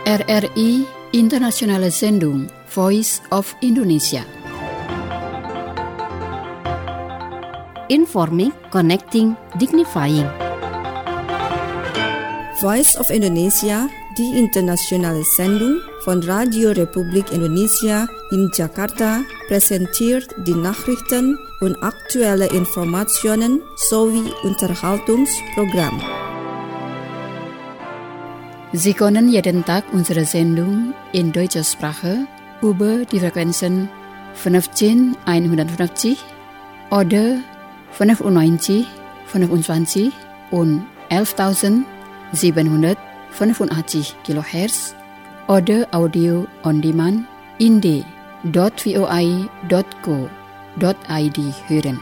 RRI Internationale Sendung Voice of Indonesia. Informing, connecting, dignifying. Voice of Indonesia, die internationale Sendung von Radio Republik Indonesia in Jakarta, präsentiert die Nachrichten und aktuelle Informationen sowie Unterhaltungsprogramm. Sie können jeden Tag unsere Sendung in deutscher Sprache über die Frequenzen 15150 oder 95, 25 und 11.785 kHz oder Audio on Demand in d.voi.co.id hören.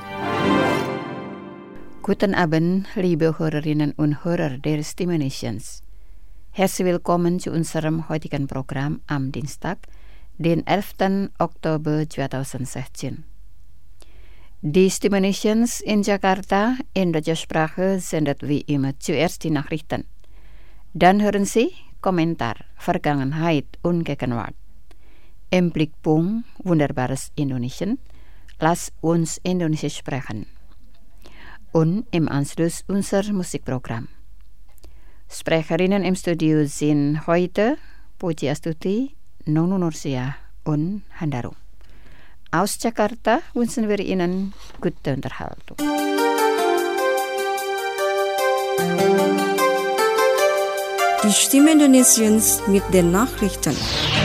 Guten Abend, liebe Hörerinnen und Hörer der Stimme Nations. Herzlich willkommen zu unserem heutigen Programm am Dienstag, den 11. Oktober 2016. Die Stimme Nations in Jakarta in deutscher Sprache sendet wie immer zuerst die Nachrichten. Dann hören Sie Kommentar, Vergangenheit und Gegenwart. Im Blickpunkt Wunderbares Indonesien, lass uns Indonesisch sprechen. Und im Anschluss unser Musikprogramm. Sprecherinnen im Studio sind heute Puji Astuti, Nunu Nursia und Handaru. Aus Jakarta wünschen wir Ihnen gute Unterhaltung. Die Stimme Indonesiens mit den Nachrichten.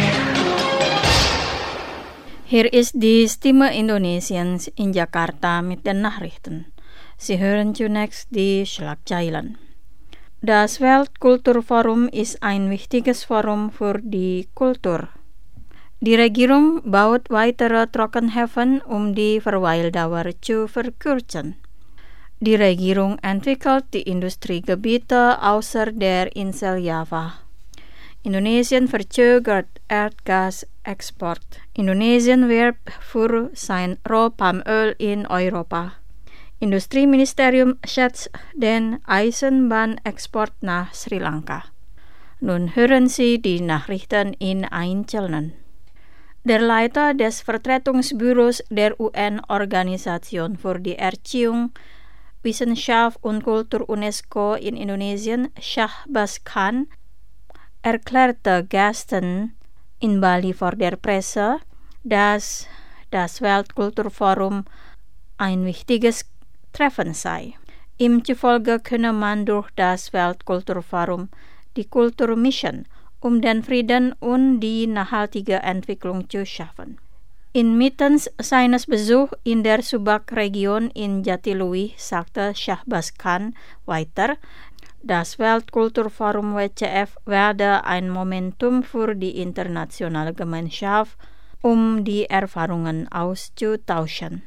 Hier ist die Stimme Indonesiens in Jakarta mit den Nachrichten. Sie hören zunächst die Schlagzeilen. Das Weltkulturforum ist ein wichtiges Forum für die Kultur. Die Regierung baut weitere Trockenhäfen, um die Verweildauer zu verkürzen. Die Regierung entwickelt die Industriegebiete außer der Insel Java. Indonesien verzögert Erdgasexport. Indonesien wirbt für sein Rohpalmöl in Europa. Industrieministerium schätzt den Eisenbahnexport nach Sri Lanka. Nun hören Sie die Nachrichten in Einzelnen. Der Leiter des Vertretungsbüros der UN-Organisation für die Erziehung, Wissenschaft und Kultur UNESCO in Indonesien, Shahbaz Khan, erklärte gestern in Bali vor der Presse, dass das Weltkulturforum ein wichtiges Treffen sei. Ihm zufolge könne man durch das Weltkulturforum die Kultur mischen, um den Frieden und die nachhaltige Entwicklung zu schaffen. Inmitten seines Besuchs in der Subak-Region in Jatiluwih sagte Shahbaz Khan weiter, das Weltkulturforum WCF werde ein Momentum für die internationale Gemeinschaft, um die Erfahrungen auszutauschen.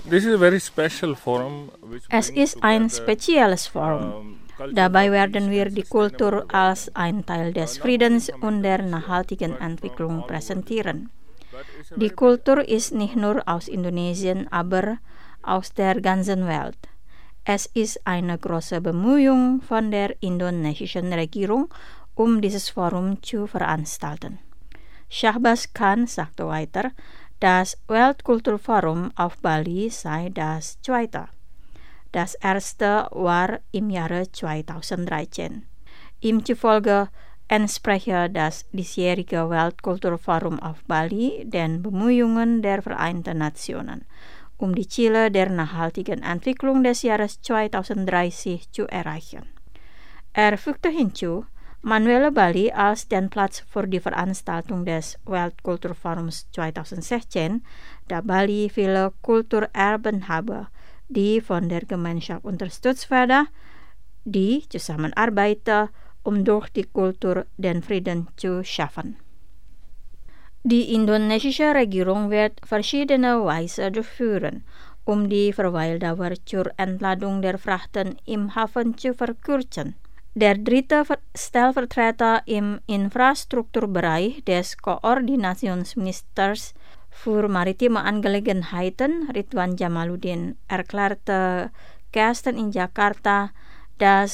Es ist ein spezielles Forum. Dabei werden wir die Kultur als ein Teil des Friedens und der nachhaltigen Entwicklung präsentieren. Die Kultur ist nicht nur aus Indonesien, aber aus der ganzen Welt. Es ist eine große Bemühung von der indonesischen Regierung, um dieses Forum zu veranstalten. Shahbaz Khan sagte weiter, das Weltkulturforum auf Bali sei das zweite. Das erste war im Jahre 2013. Ihm zufolge entspreche das diesjährige Weltkulturforum auf Bali den Bemühungen der Vereinten Nationen, um die Ziele der nachhaltigen Entwicklung des Jahres 2030 zu erreichen. Er fügte hinzu, man wähle Bali als den Platz für die Veranstaltung des Weltkulturforums 2016, da Bali viele Kulturerben habe, die von der Gemeinschaft unterstützt werden, die zusammenarbeiten, um durch die Kultur den Frieden zu schaffen. Die indonesische Regierung wird verschiedene Weise durchführen, um die Verweildauer zur Entladung der Frachten im Hafen zu verkürzen. Der dritte Stellvertreter im Infrastrukturbereich des Koordinationsministers für maritime Angelegenheiten, Ridwan Jamaluddin, erklärte gestern in Jakarta, dass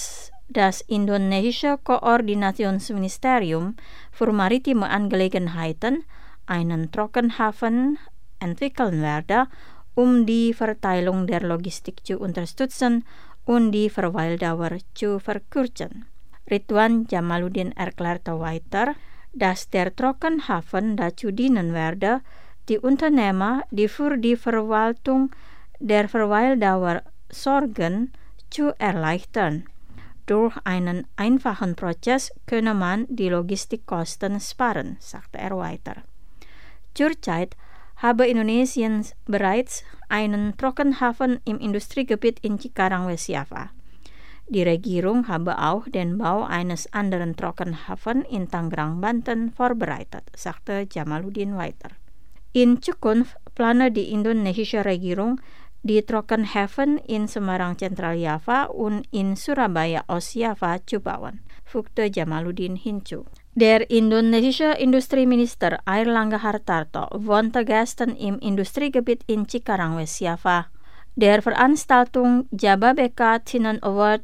das Indonesische Koordinationsministerium für maritime Angelegenheiten einen Trockenhafen entwickeln werde, die Verteilung der Logistik zu unterstützen und die Verweildauer zu verkürzen. Ridwan Jamaluddin erklärte weiter, dass der Trockenhafen dazu dienen werde, die Unternehmer, die für die Verwaltung der Verweildauer sorgen, zu erleichtern. Durch einen einfachen Prozess könne man die Logistikkosten sparen, sagte er weiter. Zurzeit habe Indonesien bereits einen Trockenhafen im Industriegebiet in Cikarang, West Java. Die Regierung habe auch den Bau eines anderen Trockenhafens in Tangerang, Banten vorbereitet, sagte Jamaluddin weiter. In Zukunft plane die indonesische Regierung, die Trockenhafen in Semarang, Zentral-Java und in Surabaya, Ost-Java zu bauen, fügte Jamaluddin hinzu. Der indonesische Industrieminister Airlangga Hartarto wohnte gestern im Industriegebiet in Cikarang, West Java, der Veranstaltung Jababeka Tinan Award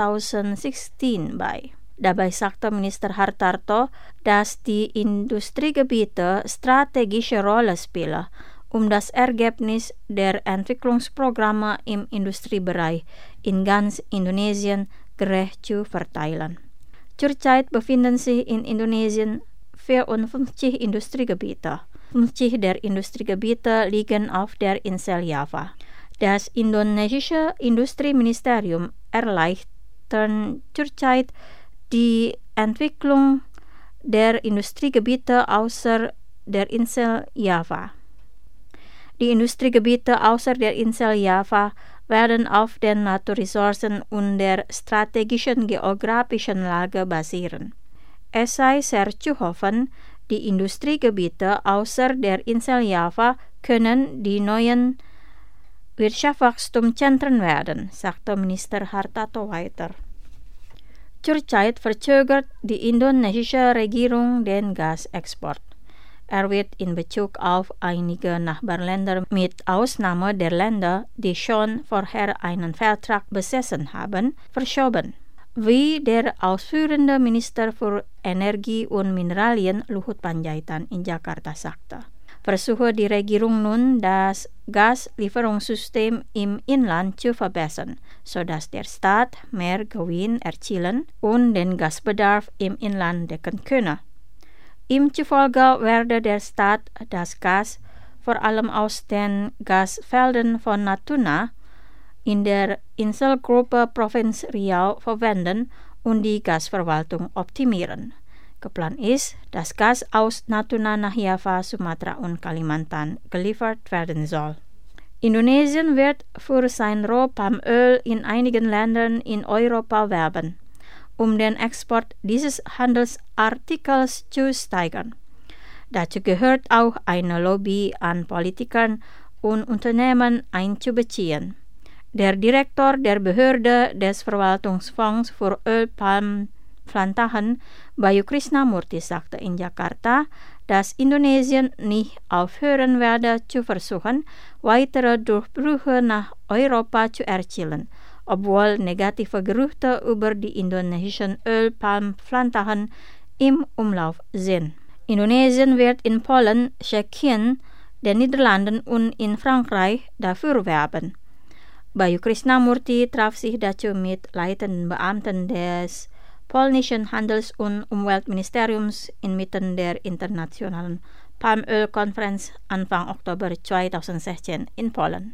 2016 bei. Dabei sagte Minister Hartarto, dass die Industriegebiete strategische Rolle spielen, das Ergebnis der Entwicklungsprogramme im Industriebereich in ganz Indonesien gerecht zu verteilen. Zurzeit befinden sich in Indonesien 54 Industriegebiete. 50 der Industriegebiete liegen auf der Insel Java. Das indonesische Industrieministerium erleichtert zurzeit die Entwicklung der Industriegebiete außer der Insel Java. Die Industriegebiete außer der Insel Java werden auf den Naturressourcen und der strategischen geografischen Lage basieren. Es sei sehr zu hoffen, die Industriegebiete außer der Insel Java können die neuen Wirtschaftswachstumszentren werden, sagte Minister Hartarto weiter. Zurzeit verzögert die indonesische Regierung den Gasexport. Wird in Bezug auf einige Nachbarländer mit Ausnahme der Länder, die schon vorher einen Vertrag besessen haben, verschoben. Wie der ausführende Minister für Energie und Mineralien Luhut Panjaitan in Jakarta sagte, versuche die Regierung nun, das Gaslieferungssystem im Inland zu verbessern, sodass der Staat mehr Gewinn erzielen und den Gasbedarf im Inland decken könne. Ihm zufolge werde der Staat das Gas vor allem aus den Gasfeldern von Natuna in der Inselgruppe Provinz Riau verwenden und die Gasverwaltung optimieren. Geplant ist, dass Gas aus Natuna nach Java, Sumatra und Kalimantan geliefert werden soll. Indonesien wird für sein Rohpalmöl in einigen Ländern in Europa werben, den Export dieses Handelsartikels zu steigern. Dazu gehört auch eine Lobby an Politikern und Unternehmen einzubeziehen. Der Direktor der Behörde des Verwaltungsfonds für Ölpalmplantagen, Bayu Krishnamurti, sagte in Jakarta, dass Indonesien nicht aufhören werde zu versuchen, weitere Durchbrüche nach Europa zu erzielen, obwohl negative Gerüchte über die indonesischen Ölpalmplantagen im Umlauf sind. Indonesien wird in Polen, Tschechien, den Niederlanden und in Frankreich dafür werben. Bayu Krishnamurti traf sich dazu mit leitenden Beamten des polnischen Handels- und Umweltministeriums inmitten der internationalen Palmölkonferenz Anfang Oktober 2016 in Polen.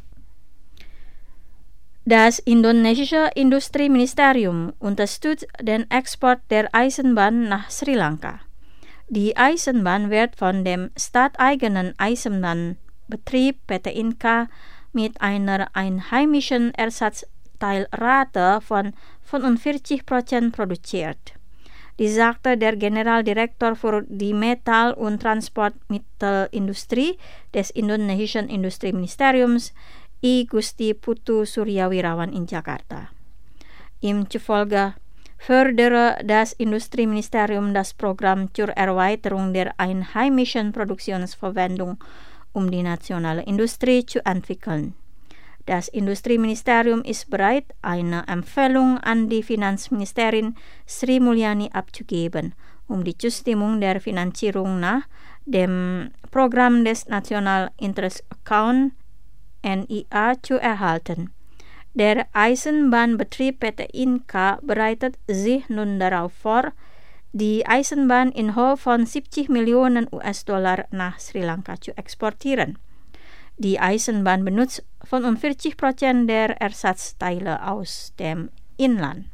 Das indonesische Industrieministerium unterstützt den Export der Eisenbahn nach Sri Lanka. Die Eisenbahn wird von dem staateigenen Eisenbahnbetrieb PT Inka mit einer einheimischen Ersatzteilrate von 45% produziert. Dies sagte der Generaldirektor für die Metall- und Transportmittelindustrie des indonesischen Industrieministeriums, I Gusti Putu Suryawirawan in Jakarta. Ihm zufolge fördere das Industrieministerium das Programm zur Erweiterung der einheimischen Produktionsverwendung, die nationale Industrie zu entwickeln. Das Industrieministerium ist bereit, eine Empfehlung an die Finanzministerin Sri Mulyani abzugeben, die Zustimmung der Finanzierung nach dem Programm des National Interest Account NIA zu erhalten. Der Eisenbahnbetrieb PT Inka bereitet sich nun darauf vor, die Eisenbahn in Höhe von 70 Millionen US-Dollar nach Sri Lanka zu exportieren. Die Eisenbahn benutzt 45% der Ersatzteile aus dem Inland.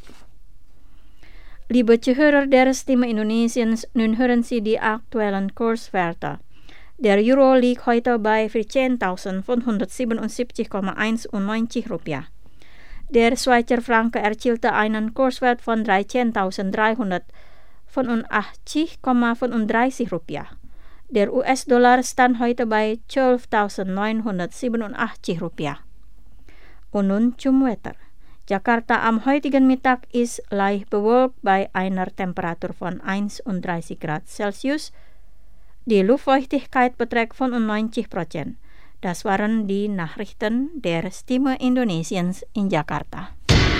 Liebe Zuhörer der Stimme Indonesiens, nun hören Sie die aktuellen Kurswerte. Der Euro liegt heute bei 14.577,91 Rupiah. Der Schweizer Franken erzielte einen Kurswert von 13.385,35 Rupiah. Der US-Dollar stand heute bei 12.987 Rupiah. Und nun zum Wetter. Jakarta am heutigen Mittag ist leicht bewölkt bei einer Temperatur von 31 Grad Celsius. Die Luftfeuchtigkeit beträgt 95%. Das waren die Nachrichten der Stimme Indonesiens in Jakarta.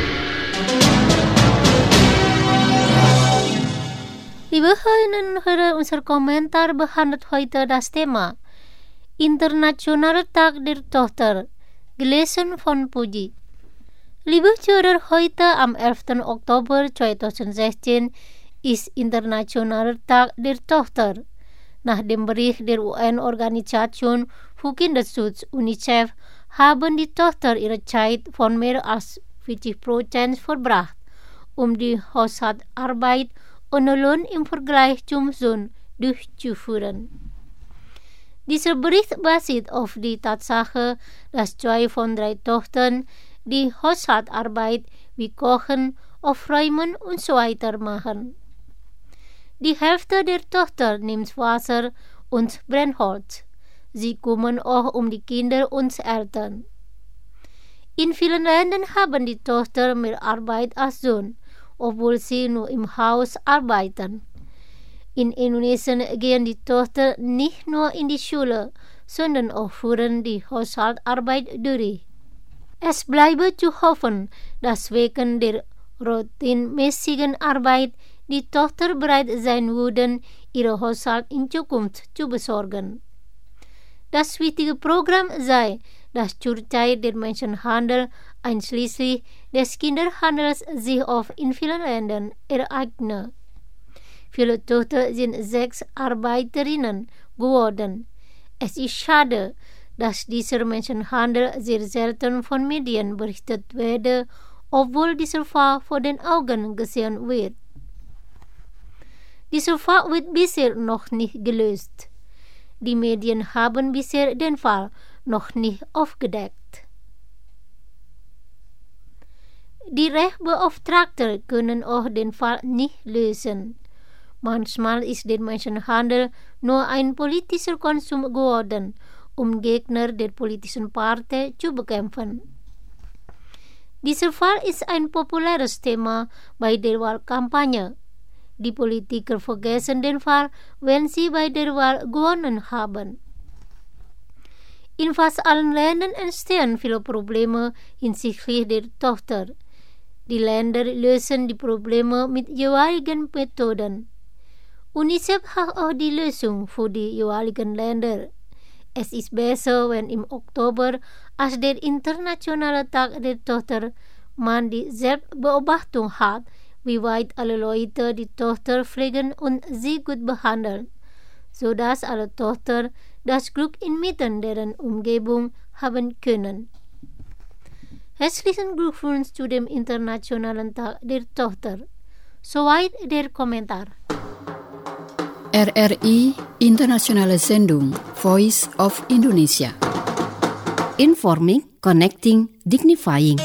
Liebe Hörerinnen und Hörer, unser Kommentar behandelt heute das Thema Internationaler Tag der Tochter, gelesen von Puji. Liebe Zuhörer, heute am 11. Oktober 2016 ist Internationaler Tag der Tochter. Nach dem Bericht der UN-Organisation für Kinderschutz UNICEF haben die Tochter ihre Zeit von mehr als 40% verbracht, die Haushaltsarbeit ohne Lohn im Vergleich zum Sohn durchzuführen. Dieser Bericht basiert auf die Tatsache, dass 2 von 3 Töchtern die Haushaltsarbeit wie Kochen, Aufräumen und so weiter machen. Die Hälfte der Tochter nimmt Wasser und Brennholz. Sie kümmern auch um die Kinder und Eltern. In vielen Ländern haben die Töchter mehr Arbeit als Sohn, obwohl sie nur im Haus arbeiten. In Indonesien gehen die Töchter nicht nur in die Schule, sondern auch führen die Haushaltsarbeit durch. Es bleibt zu hoffen, dass wegen der routinemäßigen Arbeit die Tochter bereit sein würden, ihre Haushalt in Zukunft zu besorgen. Das wichtige Programm sei, dass zur Zeit der Menschenhandel, einschließlich des Kinderhandels, sich oft in vielen Ländern ereigne. Viele Töchter sind Sexarbeiterinnen geworden. Es ist schade, dass dieser Menschenhandel sehr selten von Medien berichtet werde, obwohl dieser Fall vor den Augen gesehen wird. Dieser Fall wird bisher noch nicht gelöst. Die Medien haben bisher den Fall noch nicht aufgedeckt. Die Rechtsbeauftragten können auch den Fall nicht lösen. Manchmal ist der Menschenhandel nur ein politischer Konsum geworden, Gegner der politischen Partei zu bekämpfen. Dieser Fall ist ein populäres Thema bei der Wahlkampagne. Die Politiker vergessen den Fall, wenn sie bei der Wahl gewonnen haben. In fast allen Ländern entstehen viele Probleme hinsichtlich der Tochter. Die Länder lösen die Probleme mit jeweiligen Methoden. UNICEF hat auch die Lösung für die jeweiligen Länder. Es ist besser, wenn im Oktober, als der internationale Tag der Tochter, man die Selbstbeobachtung hat, wie weit alle Leute die Tochter pflegen und sie gut behandeln, sodass alle Töchter das Glück inmitten deren Umgebung haben können. Herzlichen Glückwunsch zu dem Internationalen Tag der Tochter. Soweit der Kommentar. RRI Internationale Sendung Voice of Indonesia. Informing, connecting, dignifying.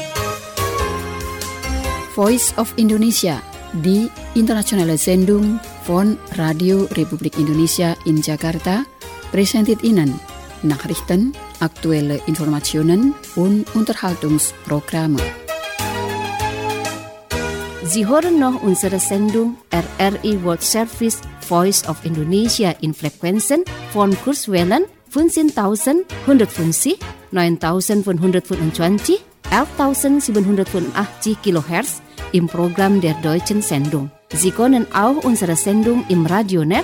Voice of Indonesia, die internationale Sendung von Radio Republik Indonesia in Jakarta, präsentiert Ihnen Nachrichten, aktuelle Informationen und Unterhaltungsprogramme. Sie hören noch unsere Sendung RRI World Service Voice of Indonesia in Frequenzen von Kurzwellen 15.150, 9125, 11.785 kHz im Programm der Deutschen Sendung. Sie können auch unsere Sendung im Radionet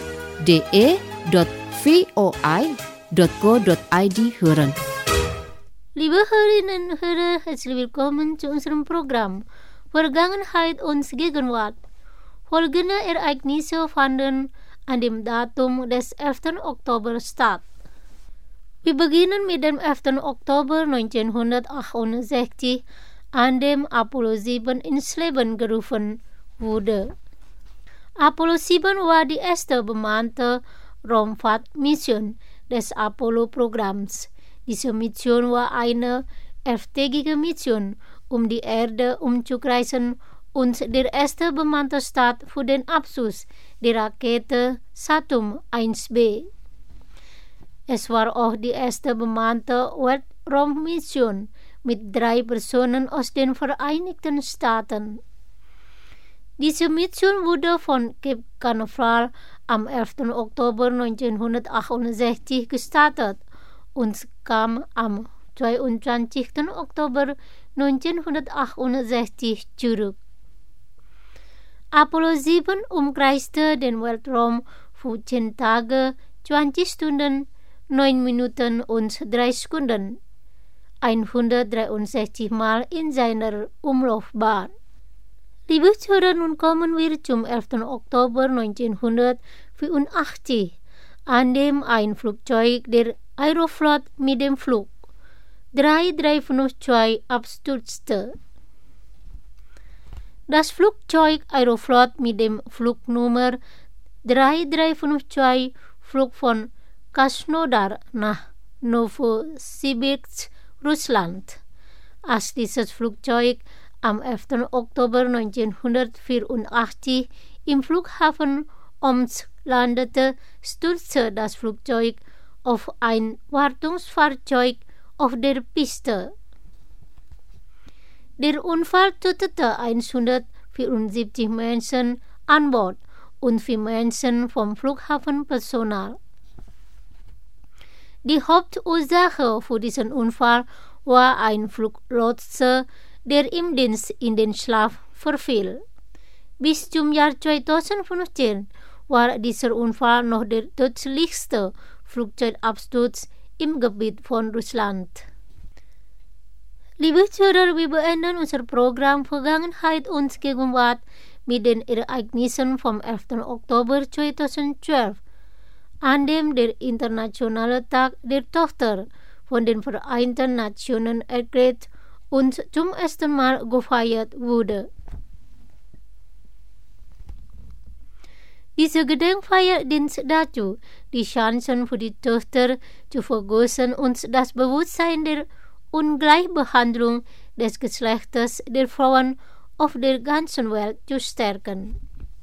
de.voi.co.id hören. Liebe Hörerinnen und Hörer, herzlich willkommen zu unserem Programm Vergangenheit und Gegenwart. Folgende Ereignisse fanden an dem Datum des 11. Oktober statt. Wir beginnen mit dem 11. Oktober 1968, an dem Apollo 7 ins Leben gerufen wurde. Apollo 7 war die erste bemannte Raumfahrtmission des Apollo-Programms. Diese Mission war eine 11-tägige Mission, um die Erde umzukreisen und der erste bemannte Start für den Abschuss der Rakete Saturn 1B. Es war auch die erste bemannte Weltraummission mit 3 Personen aus den Vereinigten Staaten. Diese Mission wurde von Cape Canaveral am 11. Oktober 1968 gestartet und kam am 22. Oktober 1968 zurück. Apollo 7 umkreiste den Weltraum für 10 Tage, 20 Stunden, 9 Minuten und 3 Sekunden, 163 Mal in seiner Umlaufbahn. Liebe Zuhörer, nun kommen wir zum 11. Oktober 1984, an dem ein Flugzeug der Aeroflot mit dem Flug 352 abstürzte. Das Flugzeug Aeroflot mit dem Flugnummer 352 flog von Krasnodar nach Novosibirsk, Russland. Als dieses Flugzeug am 11. Oktober 1984 im Flughafen Omsk landete, stürzte das Flugzeug auf ein Wartungsfahrzeug auf der Piste. Der Unfall tötete 174 Menschen an Bord und 4 Menschen vom Flughafenpersonal. Die Hauptursache für diesen Unfall war ein Fluglotse, der im Dienst in den Schlaf verfiel. Bis zum Jahr 2015 war dieser Unfall noch der tödlichste Flugzeugabsturz im Gebiet von Russland. Liebe Zuhörer, wir beenden unser Programm Vergangenheit und Gegenwart mit den Ereignissen vom 11. Oktober 2012, an dem der Internationale Tag der Tochter von den Vereinten Nationen erklärt und zum ersten Mal gefeiert wurde. Diese Gedenkfeier dient dazu, die Chancen für die Tochter zu vergrößern und das Bewusstsein der Ungleichbehandlung des Geschlechtes der Frauen auf der ganzen Welt zu stärken.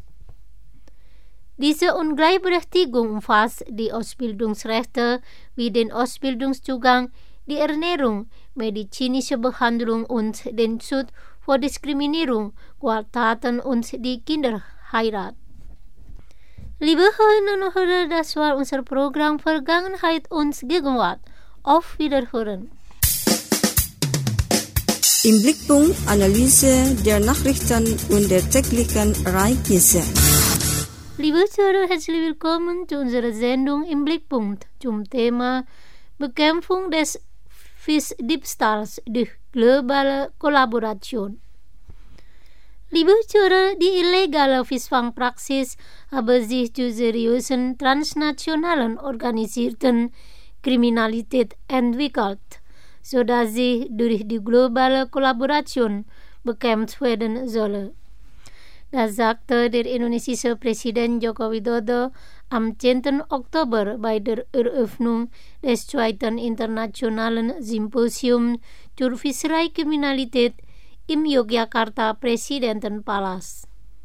Diese Ungleichberechtigung umfasst die Ausbildungsrechte wie den Ausbildungszugang, die Ernährung, medizinische Behandlung und den Schutz vor Diskriminierung, Gewalttaten und die Kinderheirat. Liebe Hörerinnen und Hörer, das war unser Programm Vergangenheit und Gegenwart. Auf Wiederhören. Im Blickpunkt Analyse der Nachrichten und der täglichen Ereignisse. Liebe Zuhörer, herzlich willkommen zu unserer Sendung Im Blickpunkt zum Thema Bekämpfung des Fischdiebstahls durch globale Kollaboration. Liebe Zuhörer, die illegale Fischfangpraxis habe sich zu seriösen transnationalen organisierten Kriminalität entwickelt, sodass sie durch die globale Kollaboration bekämpft werden solle. Das sagte der indonesische Präsident Joko Widodo am 10. Oktober bei der Eröffnung des 2. Internationalen Symposiums zur Fischereikriminalität im Yogyakarta Präsidentenpalast.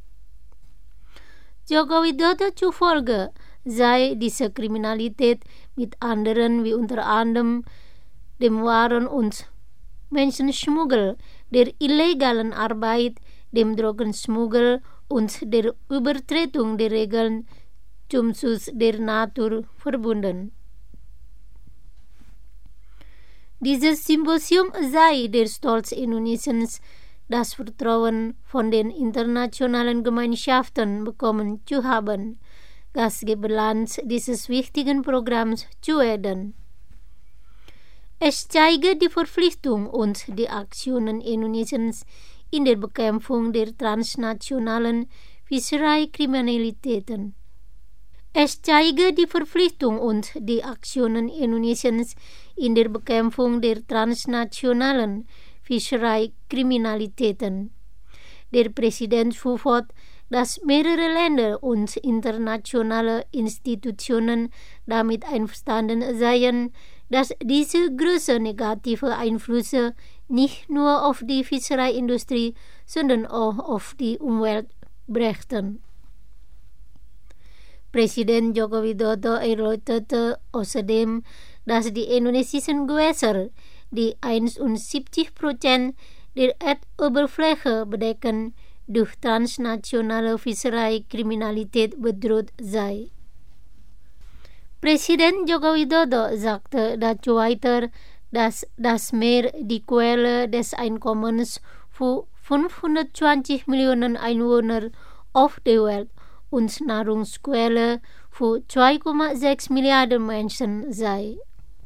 Joko Widodo zufolge sei diese Kriminalität mit anderen wie unter anderem dem Waren- und Menschenschmuggel, der illegalen Arbeit, dem Drogenschmuggel und der Übertretung der Regeln zum Schutz der Natur verbunden. Dieses Symposium sei der Stolz Indonesiens, das Vertrauen von den internationalen Gemeinschaften bekommen zu haben, Gastgeberland dieses wichtigen Programms zu werden. Es zeige die Verpflichtung und die Aktionen Indonesiens in der Bekämpfung der transnationalen Fischereikriminalitäten. Es zeige die Verpflichtung und die Aktionen Indonesiens in der Bekämpfung der transnationalen Fischereikriminalitäten. Der Präsident fuhr fort, dass mehrere Länder und internationale Institutionen damit einverstanden seien, dass diese große negative Einflüsse nicht nur auf die Fischereiindustrie, sondern auch auf die Umwelt brächten. Präsident Joko Widodo erläuterte außerdem, dass die indonesischen Gewässer, die 71% der Erdoberfläche bedecken, durch transnationale Fischereikriminalität bedroht sei. Präsident Joko Widodo sagte dazu weiter, dass das Meer die Quelle des Einkommens für 520 Millionen Einwohner auf der Welt und Nahrungsquelle für 2,6 Milliarden Menschen sei.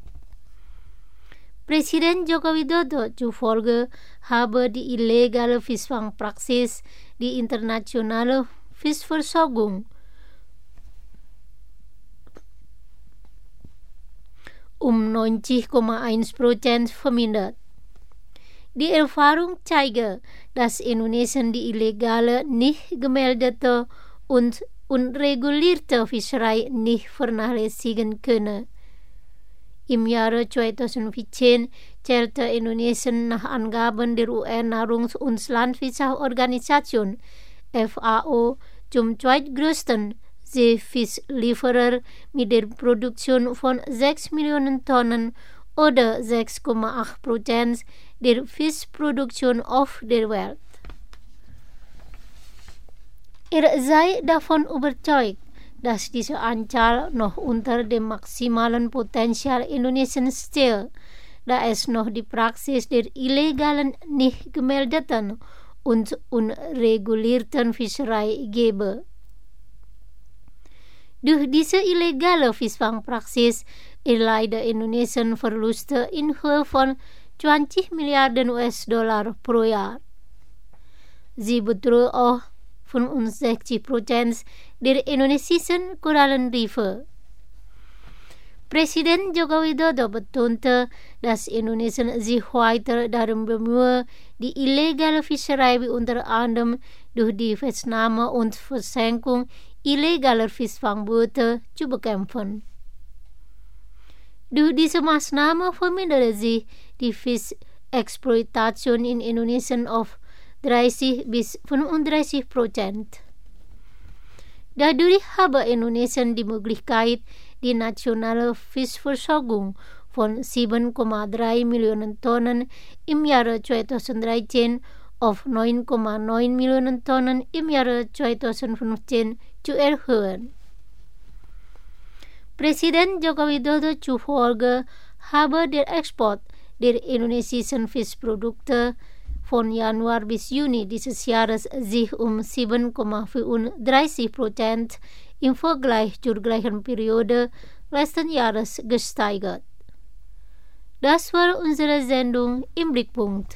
Präsident Joko Widodo zufolge habe die illegale Fischfangpraxis die internationale Fischversorgung um 90,1% vermindert. Die Erfahrung zeige, dass Indonesien die illegale, nicht gemeldete und unregulierte Fischerei nicht vernachlässigen könne. Im Jahre 2014 zählte Indonesien nach Angaben der UN-Nahrungs- und Landwirtschaftsorganisation FAO zum zweitgrößten Seefischlieferer mit der Produktion von 6 Millionen Tonnen oder 6,8% der Fischproduktion auf der Welt. Er sei davon überzeugt, dass diese Anzahl noch unter dem maximalen Potenzial Indonesiens steht, da es noch die Praxis der illegalen, nicht gemeldeten und unregulierten Fischerei gebe. Durch diese illegale Fischfangpraxis erleide Indonesien Verluste in Höhe von 20 Milliarden US-Dollar pro Jahr. Sie bedroht auch 65% der indonesischen Korallenriffe. Präsident Joko Widodo betonte, dass Indonesien sich weiter darum bemühe, die illegale Fischerei wie unter anderem durch die Festnahme und Versenkung illegaler Fischfangboote zu bekämpfen. Durch diese Maßnahme verminderte sich die Fischexploitation in Indonesien auf 30-35%. Dadurch habe Indonesien die Möglichkeit, die nationale Fischversorgung von 7,3 Millionen Tonnen im Jahre 2013 auf 9,9 Millionen Tonnen im Jahre 2015 zu erhöhen. Präsident Joko Widodo zufolge habe der Export der indonesischen Fischprodukte von Januar bis Juni dieses Jahres sich um 7,34% im Vergleich zur gleichen Periode letzten Jahres gesteigert. Das war unsere Sendung im Blickpunkt.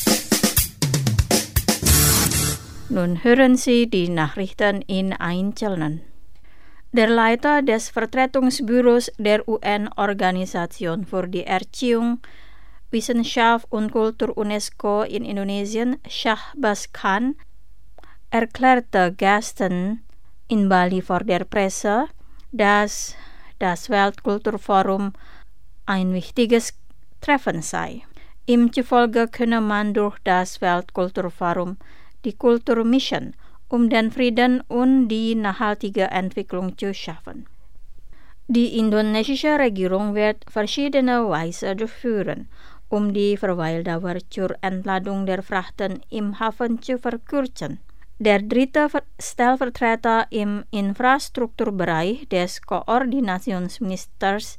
Nun hören Sie die Nachrichten in Einzelnen. Der Leiter des Vertretungsbüros der UN-Organisation für die Erziehung, Wissenschaft und Kultur UNESCO in Indonesien, Shahbaz Khan, erklärte gestern in Bali vor der Presse, dass das Weltkulturforum ein wichtiges Treffen sei. Ihm zufolge könne man durch das Weltkulturforum die Kulturmission den Frieden und die nachhaltige Entwicklung zu schaffen. Die indonesische Regierung wird verschiedene Weise durchführen, die Verweildauer zur Entladung der Frachten im Hafen zu verkürzen. Der dritte Stellvertreter im Infrastrukturbereich des Koordinationsministers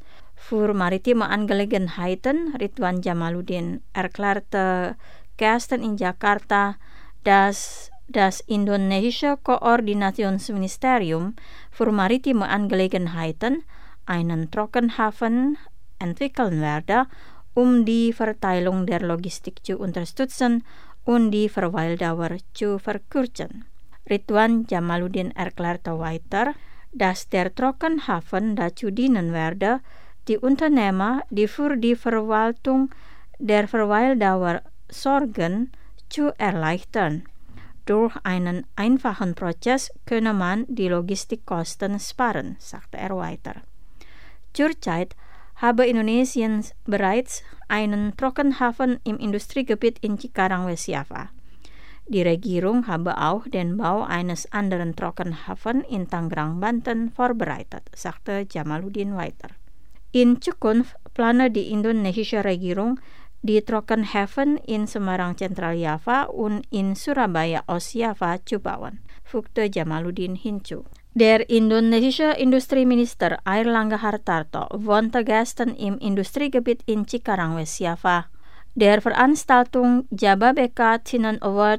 für maritime Angelegenheiten Ridwan Jamaluddin erklärte gestern in Jakarta, dass das indonesische Koordinationsministerium für maritime Angelegenheiten einen Trockenhafen entwickeln werde, die Verteilung der Logistik zu unterstützen und die Verweildauer zu verkürzen. Ridwan Jamaluddin erklärte weiter, dass der Trockenhafen dazu dienen werde, die Unternehmer, die für die Verwaltung der Verweildauer sorgen, zu erleichtern. Durch einen einfachen Prozess könne man die Logistikkosten sparen, sagte er weiter. Zurzeit habe Indonesien bereits einen Trockenhafen im Industriegebiet in Cikarang, West-Java. Die Regierung habe auch den Bau eines anderen Trockenhafens in Tangerang, Banten vorbereitet, sagte Jamaluddin weiter. In Zukunft plane die indonesische Regierung, die Trockenhäfen in Semarang, Zentral-Java und in Surabaya, Ost-Java zu bauen, fügte Jamaluddin hinzu. Der indonesische Industrieminister Airlangga Hartarto wohnte gestern im Industriegebiet in Cikarang, West-Java, der Veranstaltung Jababeka Tinan Award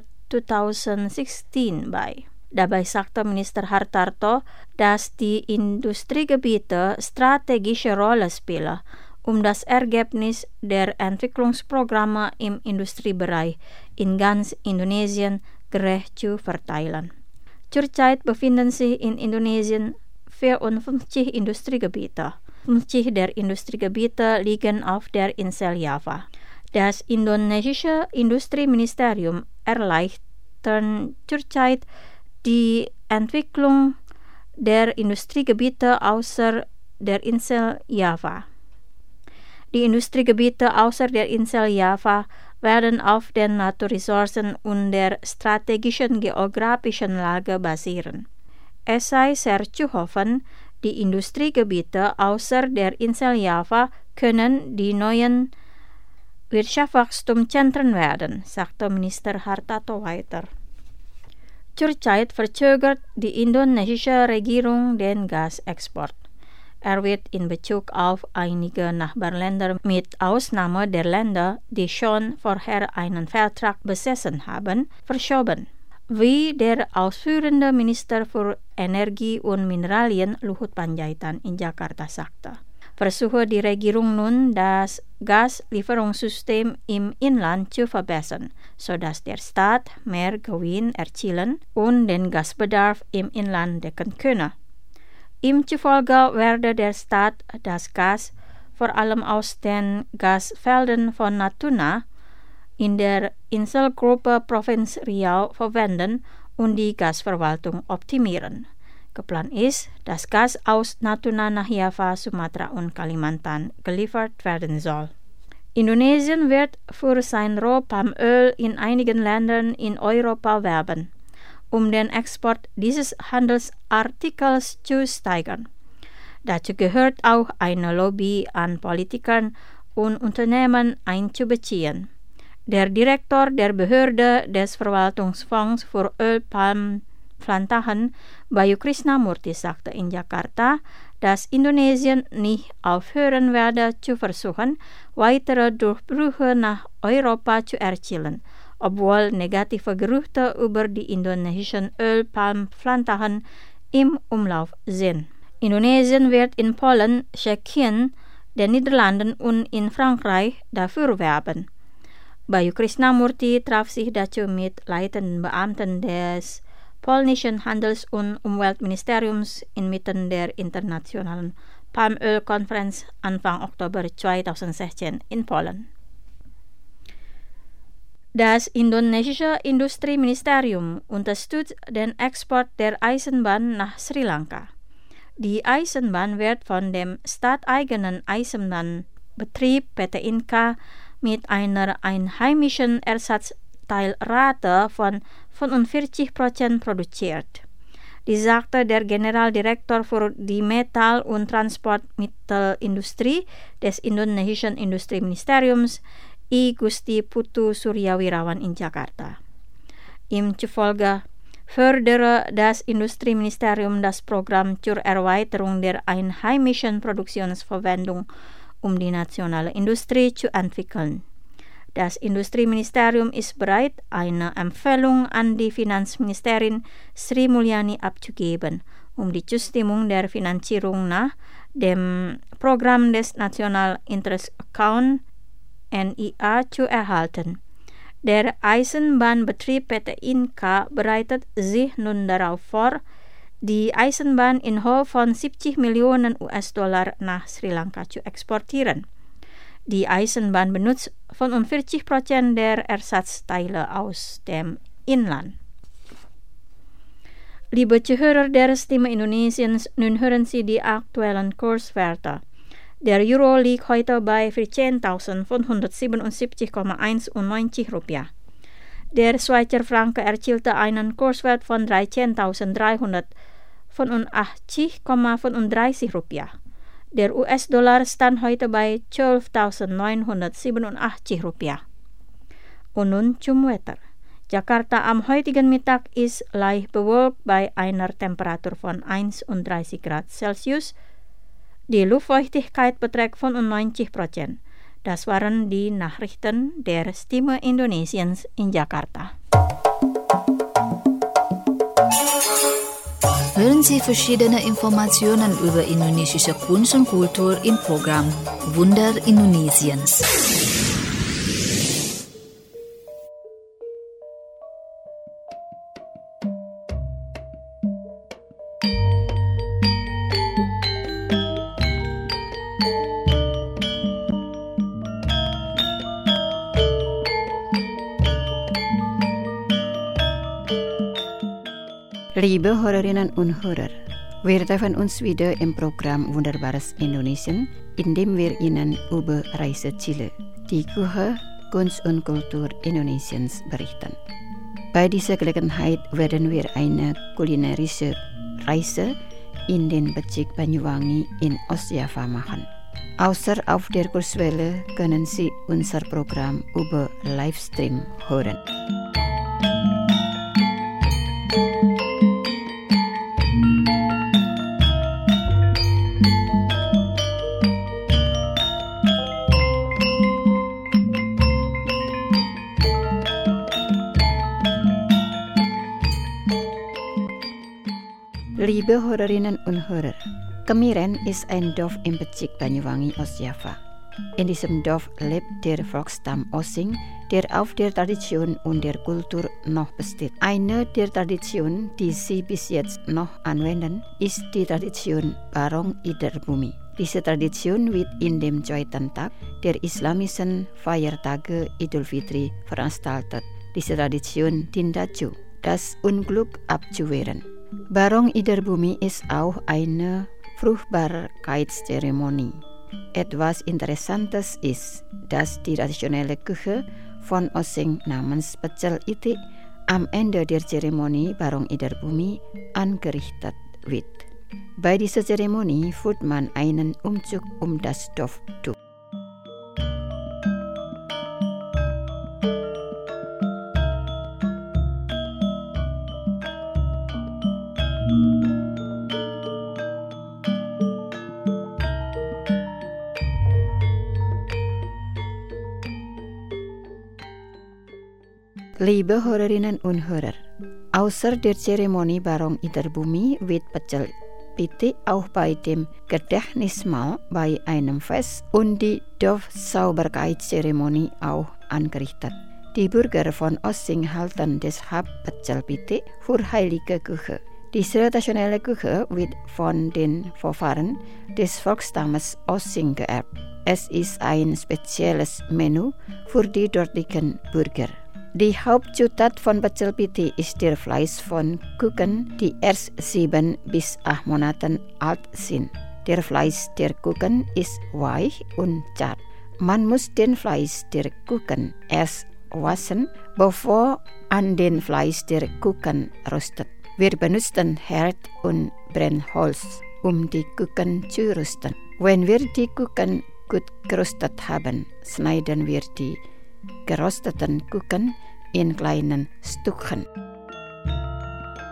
2016 bei. Dabei sagte Minister Hartarto, dass die Industriegebiete strategische Rolle spielen, das Ergebnis der Entwicklungsprogramme im Industriebereich in ganz Indonesien gerecht zu verteilen. Zurzeit befinden sich in Indonesien 54 Industriegebiete. 50 der Industriegebiete liegen auf der Insel Java. Das indonesische Industrieministerium erleichtert zurzeit die Entwicklung der Industriegebiete außer der Insel Java. Die Industriegebiete außer der Insel Java werden auf den Naturressourcen und der strategischen geografischen Lage basieren. Es sei sehr zu hoffen, die Industriegebiete außer der Insel Java können die neuen Wirtschaftswachstumszentren werden, sagte Minister Hartarto weiter. Zurzeit verzögert die indonesische Regierung den Gasexport. Er wird in Bezug auf einige Nachbarländer mit Ausnahme der Länder, die schon vorher einen Vertrag besessen haben, verschoben, wie der ausführende Minister für Energie und Mineralien Luhut Panjaitan in Jakarta sagte. Versuche die Regierung nun, das Gaslieferungssystem im Inland zu verbessern, sodass der Staat mehr Gewinn erzielen und den Gasbedarf im Inland decken könne. Ihm zufolge werde der Staat das Gas vor allem aus den Gasfeldern von Natuna in der Inselgruppe Provinz Riau verwenden und die Gasverwaltung optimieren. Geplant ist, dass Gas aus Natuna nach Java, Sumatra und Kalimantan geliefert werden soll. Indonesien wird für sein Rohpalmöl in einigen Ländern in Europa werben, den Export dieses Handelsartikels zu steigern. Dazu gehört auch eine Lobby an Politikern und Unternehmen einzubeziehen. Der Direktor der Behörde des Verwaltungsfonds für Ölpalmplantagen, Bayu Krishnamurti, sagte in Jakarta, dass Indonesien nicht aufhören werde zu versuchen, weitere Durchbrüche nach Europa zu erzielen, obwohl negative Gerüchte über die indonesischen Ölpalmplantagen im Umlauf sind. Indonesien wird in Polen, Tschechien, den Niederlanden und in Frankreich dafür werben. Bayu Krishnamurti traf sich dazu mit leitenden Beamten des polnischen Handels- und Umweltministeriums inmitten der internationalen Palmölkonferenz Anfang Oktober 2016 in Polen. Das indonesische Industrieministerium unterstützt den Export der Eisenbahn nach Sri Lanka. Die Eisenbahn wird von dem staateigenen Eisenbahnbetrieb PT Inka mit einer einheimischen Ersatzteilrate von 45% produziert. Dies sagte der Generaldirektor für die Metall- und Transportmittelindustrie des indonesischen Industrieministeriums, I Gusti Putu Suryawirawan in Jakarta. Ihm zufolge Fördere das Industrieministerium das Programm zur Erweiterung der einheimischen Produktionsverwendung, die nationale Industrie zu entwickeln. Das Industrieministerium ist bereit, eine Empfehlung an die Finanzministerin Sri Mulyani abzugeben, die Zustimmung der Finanzierung nach dem Programm des National Interest Account NIA zu erhalten. Der Eisenbahnbetrieb PT Inka bereitet sich nun darauf vor, die Eisenbahn in Höhe von 70 Millionen US-Dollar nach Sri Lanka zu exportieren. Die Eisenbahn benutzt 45% der Ersatzteile aus dem Inland. Liebe Zuhörer der Stimme Indonesiens, nun hören Sie die aktuellen Kurswerte. Der Euro liegt heute bei 14.577,91 Rupiah. Der Schweizer Franken erzielte einen Kurswert von 13.385,35 Rupiah. Der US-Dollar stand heute bei 12.987 Rupiah. Und nun zum Wetter. Jakarta am heutigen Mittag ist leicht bewölkt bei einer Temperatur von 31 Grad Celsius. Die Luftfeuchtigkeit beträgt 95%. Das waren die Nachrichten der Stimme Indonesiens in Jakarta. Hören Sie verschiedene Informationen über indonesische Kunst und Kultur im Programm Wunder Indonesiens. Liebe Hörerinnen und Hörer, wir treffen uns wieder im Programm Wunderbares Indonesien, in dem wir Ihnen über Reiseziele, die Küche, Kunst und Kultur Indonesiens berichten. Bei dieser Gelegenheit werden wir eine kulinarische Reise in den Bezirk Banyuwangi in Ostjava machen. Außer auf der Kurswelle können Sie unser Programm über Livestream hören. Liebe Hörerinnen und Hörer, Kemiren ist ein Dorf im Bezirk Banyuwangi, Ostjava. In diesem Dorf lebt der Volksstamm Osing, der auf der Tradition und der Kultur noch besteht. Eine der Traditionen, die sie bis jetzt noch anwenden, ist die Tradition Barong Ider-Bumi. Diese Tradition wird in dem zweiten Tag der islamischen Feiertage Idul Fitri veranstaltet. Diese Tradition dient dazu, das Unglück abzuwehren. Barong Ider-Bumi ist auch eine Fruchtbarkeitszeremonie. Etwas Interessantes ist, dass die traditionelle Küche von Osing namens Pecel Itik am Ende der Zeremonie Barong Ider-Bumi angerichtet wird. Bei dieser Zeremonie führt man einen Umzug um das Dorf durch. Liebe Hörerinnen und Hörer, außer der Zeremonie Barong Ider-Bumi wird Pecel Itik auch bei dem Gedächtnismahl bei einem Fest und die Dorfsauberkeitszeremonie auch angerichtet. Die Bürger von Osing halten deshalb Pecel Itik für heilige Küche. Diese traditionelle Küche wird von den Vorfahren des Volksstammes Osing geerbt. Es ist ein spezielles Menü für die dortigen Bürger. Die Hauptzutat von Pecel Itik ist der Fleisch von Küken, die erst 7 bis 8 Monate alt sind. Der Fleisch der Küken ist weich und zart. Man muss den Fleisch der Küken erst waschen, bevor an den Fleisch der Küken röstet. Wir benutzen Herd und Brennholz, um die Küken zu rösten. Wenn wir die Küken gut geröstet haben, schneiden wir die gerösteten Küken in kleinen Stückchen.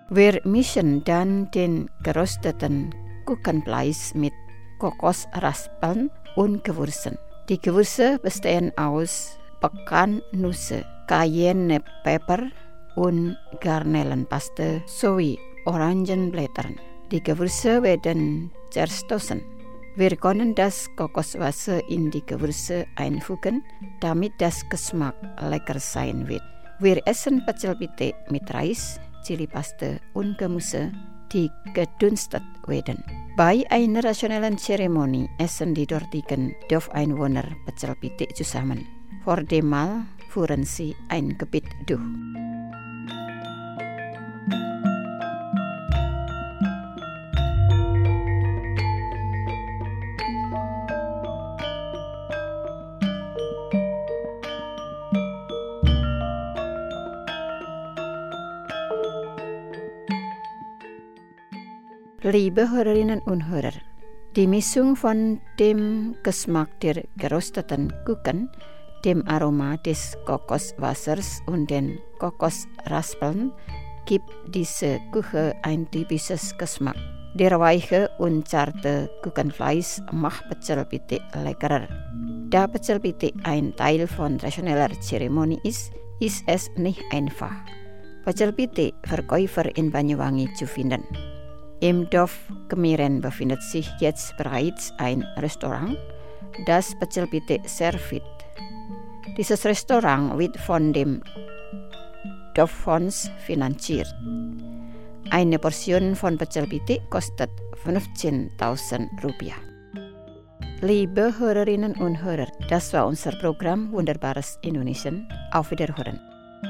Wir mischen dann den gerösteten Kuchenfleisch mit Kokosraspeln und Gewürzen. Die Gewürze bestehen aus Pekannüsse, Cayenne Pepper und Garnelenpaste sowie Orangenblättern. Die Gewürze werden zerstoßen. Wir können das Kokoswasser in die Gewürze einfügen, damit das Geschmack lecker sein wird. Wir essen pecel pite mit Reis, Chilipaste und Gemüse, die gedünstet werden. Bei einer rationellen Zeremonie essen die dortigen Dorfeinwohner pecel pite zusammen. Vor dem Mahl führen sie ein Gebet durch. Liebe Hörerinnen und Hörer, die Mischung von dem Geschmack der gerösteten Kuchen, dem Aroma des Kokoswassers und den Kokosraspeln gibt diese Küche ein typisches Geschmack. Der weiche und zarte Kuchenfleisch macht pecel pite leckerer. Da pecel pite ein Teil von traditioneller Zeremonie ist es nicht einfach, pecel pite Verkäufer in Banyuwangi zu finden. Im Dorf Kemiren befindet sich jetzt bereits ein Restaurant, das pecel pite serviert. Dieses Restaurant wird von dem Dorffonds finanziert. Eine Portion von pecel pite kostet 15.000 Rupiah. Liebe Hörerinnen und Hörer, das war unser Programm Wunderbares Indonesien. Auf Wiederhören.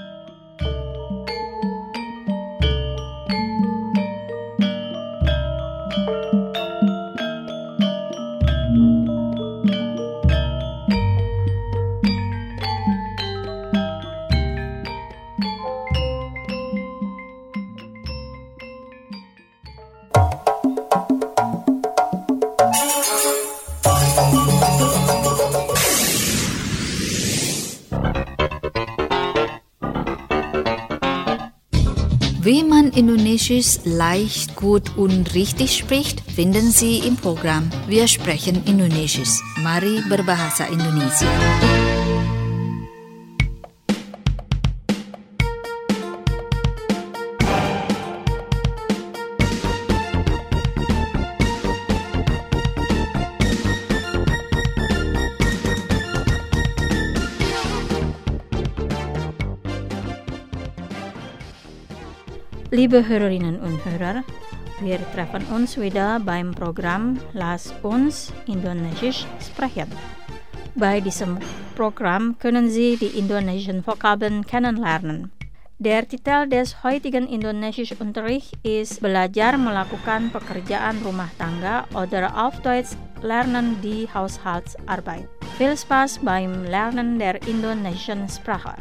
Wie man Indonesisch leicht, gut und richtig spricht, finden Sie im Programm Wir sprechen Indonesisch. Mari berbahasa Indonesia. Liebe Hörerinnen und Hörer, wir treffen uns wieder beim Programm Lass uns Indonesisch sprechen. Bei diesem Programm können Sie die indonesischen Vokabeln kennenlernen. Der Titel des heutigen Indonesischunterrichts ist Belajar melakukan pekerjaan rumah tangga oder auf Deutsch Lernen die Haushaltsarbeit. Viel Spaß beim Lernen der indonesischen Sprache.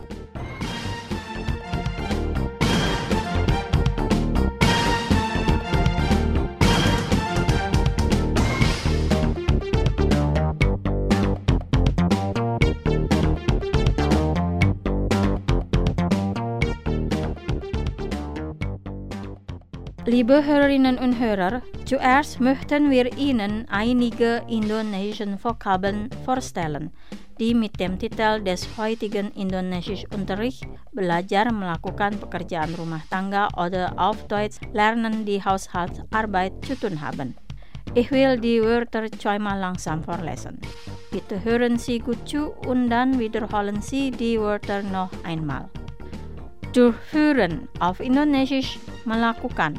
Liebe Hörerinnen und Hörer, zuerst möchten wir Ihnen einige indonesische Vokabeln vorstellen, die mit dem Titel des heutigen Indonesischunterrichts Belajar melakukan pekerjaan rumah tangga oder auf Deutsch Lernen die Haushaltsarbeit zu tun haben. Ich will die Wörter zweimal langsam vorlesen. Bitte hören Sie gut zu und dann wiederholen Sie die Wörter noch einmal. Durchführen, auf Indonesisch melakukan.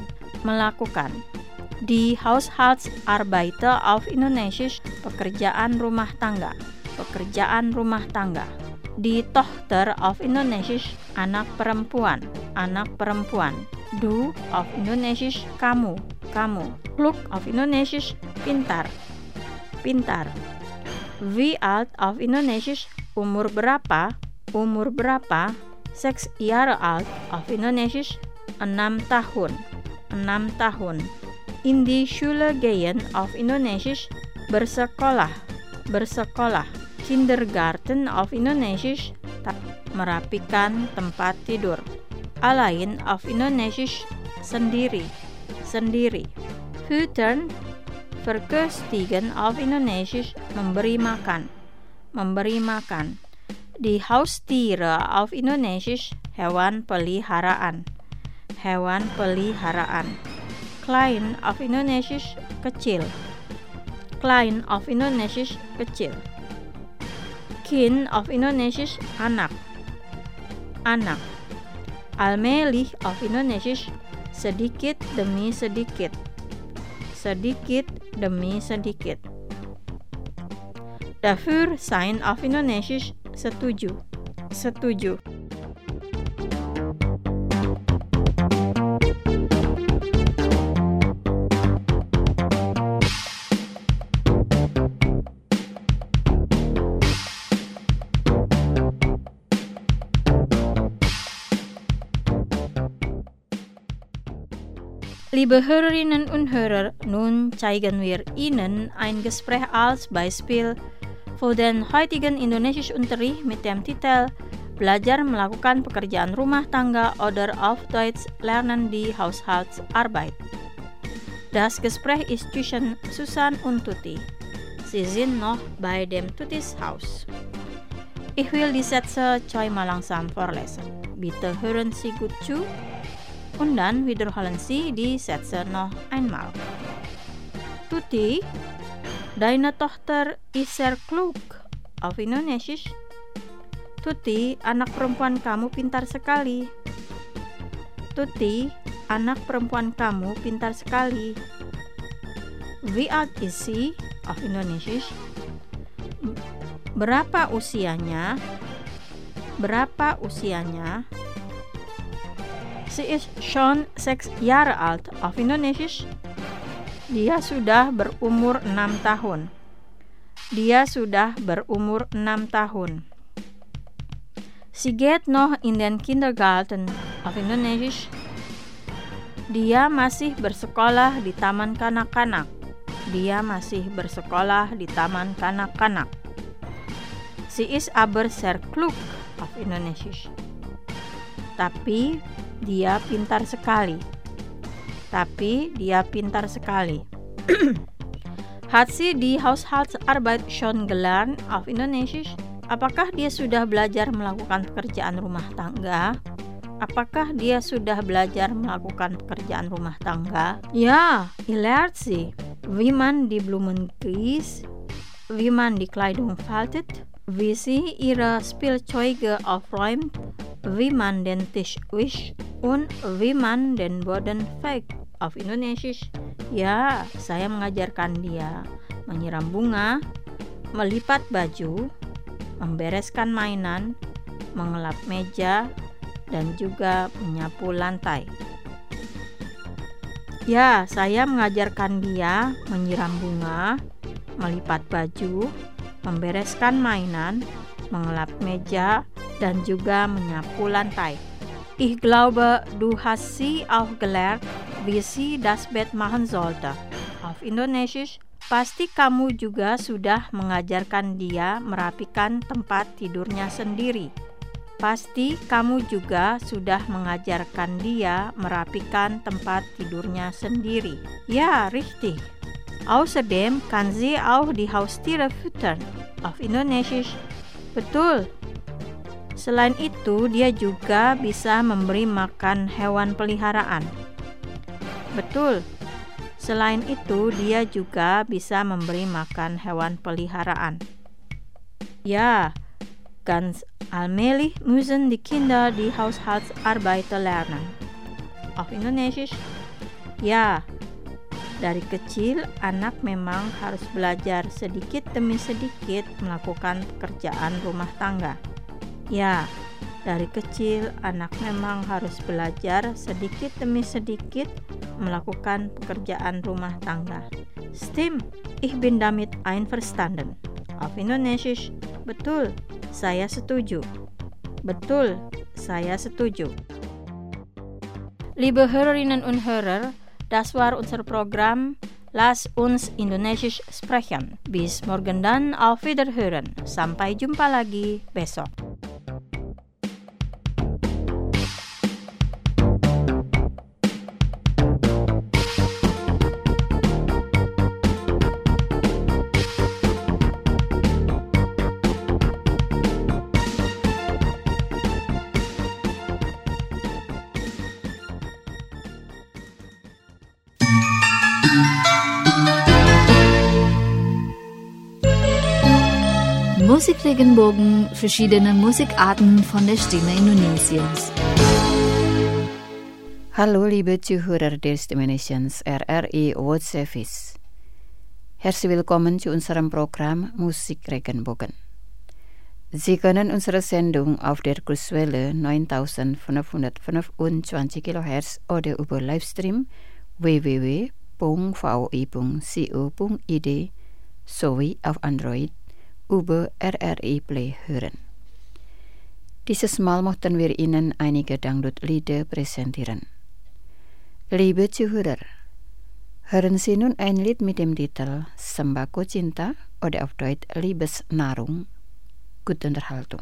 Die Haushaltsarbeiter auf Indonesisch pekerjaan rumah tangga. Die Tochter auf Indonesisch anak perempuan. Du auf Indonesisch kamu. Klug auf Indonesisch pintar. Wie alt auf Indonesisch umur berapa. 6 Jahre alt auf Indonesisch 6 tahun. In die Schule gehen auf Indonesisch bersekolah. Kindergarten auf Indonesisch merapikan tempat tidur. Alain auf Indonesisch sendiri, sendiri. Füttern, verköstigen auf Indonesisch, memberi makan, memberi makan. Die Haustiere auf Indonesisch, hewan peliharaan, hewan peliharaan. Klein auf Indonesisch, kecil, klein auf Indonesisch, kecil. Kind auf Indonesisch, anak, anak. Allmählich auf Indonesisch, sedikit demi sedikit, sedikit demi sedikit. Dafür sein auf Indonesisch, setuju, setuju. Liebe Hörerinnen und Hörer, nun zeigen wir Ihnen ein Gespräch als Beispiel für den heutigen Indonesischunterricht mit dem Titel Belajar melakukan pekerjaan rumah tangga oder auf Deutsch lernen die Haushaltsarbeit. Das Gespräch ist zwischen Susan und Tuti. Sie sind noch bei dem Tutis Haus. Ich will die Sätze zweimal langsam vorlesen. Bitte hören Sie gut zu. Und dann wiederholen Sie die Sätze noch einmal. Tuti, deine Tochter ist sehr klug. Auf Indonesisch. Tuti, anak perempuan kamu pintar sekali. Tuti, anak perempuan kamu pintar sekali. Wie alt ist sie? Auf Indonesisch. Berapa usianya? Berapa usianya? Sie ist schon 6 Jahre alt. Auf Indonesisch. Dia sudah berumur 6 tahun. Dia sudah berumur 6 tahun. Sie geht noch in den Kindergarten. Auf Indonesisch. Dia masih bersekolah di taman kanak-kanak. Dia masih bersekolah di taman kanak-kanak. Sie ist aber sehr klug. Auf Indonesisch. Tapi dia pintar sekali. Tapi dia pintar sekali. Hat sie die Haushaltsarbeit schon gelernt auf Indonesisch? Apakah dia sudah belajar melakukan pekerjaan rumah tangga? Apakah dia sudah belajar melakukan pekerjaan rumah tangga? Ja, lernt sie. Wie man die Blumen gießt, wie man die Kleidung faltet, wie sie ihre Spielzeuge aufräumt, wie man den Tisch wischt und wie man den Boden fegt. Auf Indonesisch. Ya, saya mengajarkan dia menyiram bunga, melipat baju, membereskan mainan, mengelap meja, dan juga menyapu lantai. Ya, saya mengajarkan dia menyiram bunga, melipat baju, membereskan mainan, mengelap meja, dan juga menyapu lantai. Ich glaube, du hast sie auch gelernt, wie sie das Bett machen sollte. Auf Indonesisch, pasti kamu juga sudah mengajarkan dia merapikan tempat tidurnya sendiri. Pasti kamu juga sudah mengajarkan dia merapikan tempat tidurnya sendiri. Ja, richtig. Außerdem kann sie auch die Haustiere füttern. Auf Indonesisch, betul. Selain itu, dia juga bisa memberi makan hewan peliharaan. Betul. Selain itu, dia juga bisa memberi makan hewan peliharaan. Ja, ganz allmählich müssen die Kinder die Haushaltsarbeit lernen. Auf Indonesisch, ya, dari kecil anak memang harus belajar sedikit demi sedikit melakukan pekerjaan rumah tangga. Ya, dari kecil anak memang harus belajar sedikit demi sedikit melakukan pekerjaan rumah tangga. Stimmt, ich bin damit einverstanden. Auf Indonesisch, betul, saya setuju. Betul, saya setuju. Liebe Hörerinnen und Hörer, das war unser Programm Lass uns Indonesisch sprechen. Bis morgen dann, auf Wiederhören. Sampai jumpa lagi besok. Musikregenbogen, verschiedene Musikarten von der Stimme Indonesiens. Hallo liebe Zuhörer der Stimme Nations RRI World Service. Herzlich willkommen zu unserem Programm Musikregenbogen. Sie können unsere Sendung auf der Kurswelle 9525 kHz oder über Livestream www.voi.co.id sowie auf Android über RRI Play hören. Dieses Mal möchten wir Ihnen einige Dangdut-Lieder präsentieren. Liebe Zuhörer, hören Sie nun ein Lied mit dem Titel Sembako Cinta oder auf Deutsch Liebesnahrung. Gute Unterhaltung.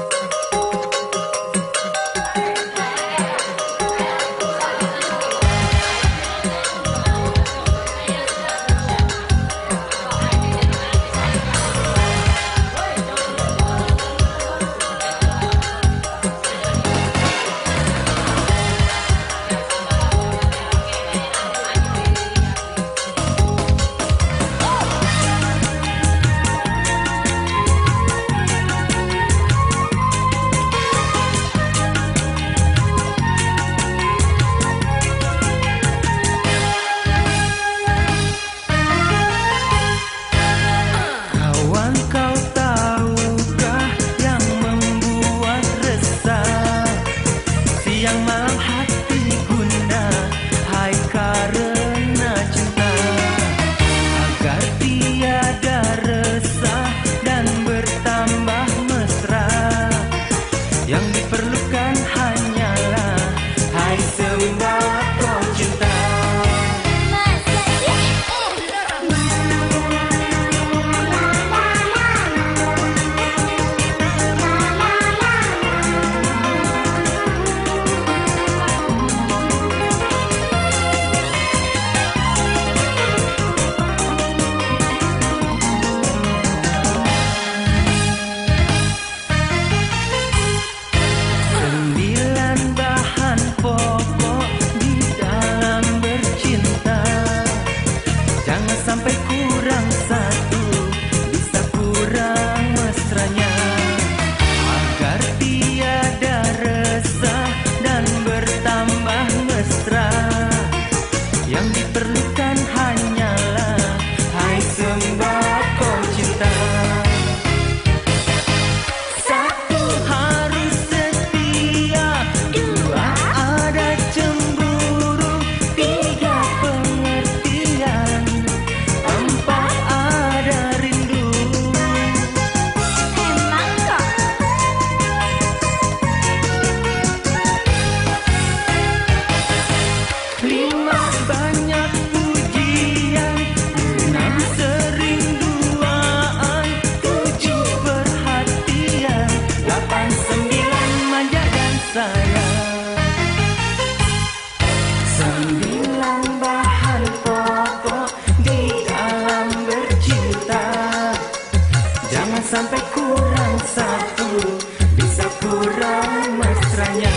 Sampai kurang satu, bisa kurang mesranya.